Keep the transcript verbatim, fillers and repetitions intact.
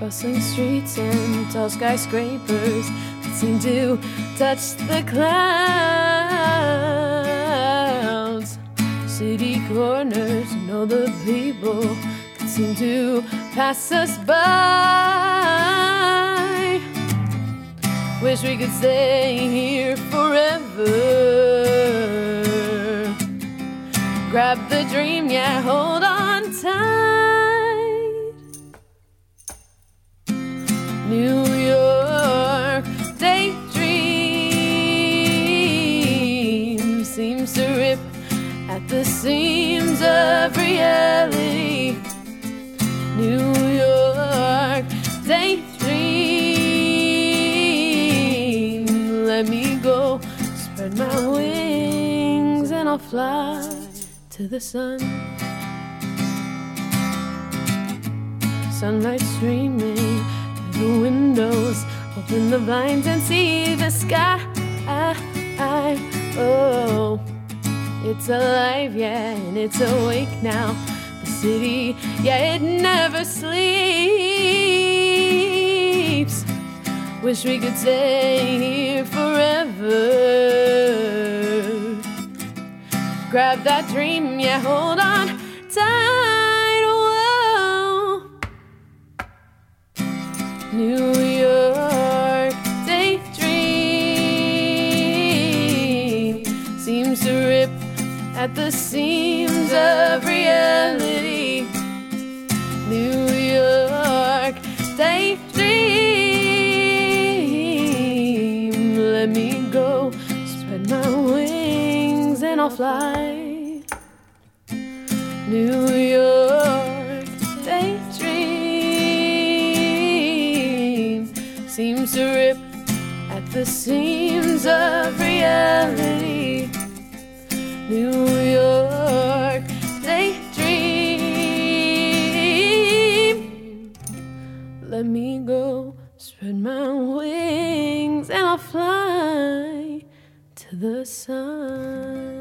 bustling streets and tall skyscrapers that seem to touch the clouds. City corners and all the people that seem to pass us by. Wish we could stay here forever. Grab the dream, yeah, hold on tight. New York daydream seems to rip at the seams of reality. New York daydream, let me go, spread my wings and I'll fly to the sun. Sunlight streaming through the windows, open the blinds and see the sky. Oh, it's alive, yeah, and it's awake now. The city, yeah, it never sleeps. Wish we could stay here forever. Grab that dream, yeah, hold on tight. Whoa. New York daydream seems to rip at the seams of reality. New York daydream, let me go, spread my wings and I'll fly. New York daydream seems to rip at the seams of reality. New York daydream, let me go, spread my wings and I'll fly to the sun.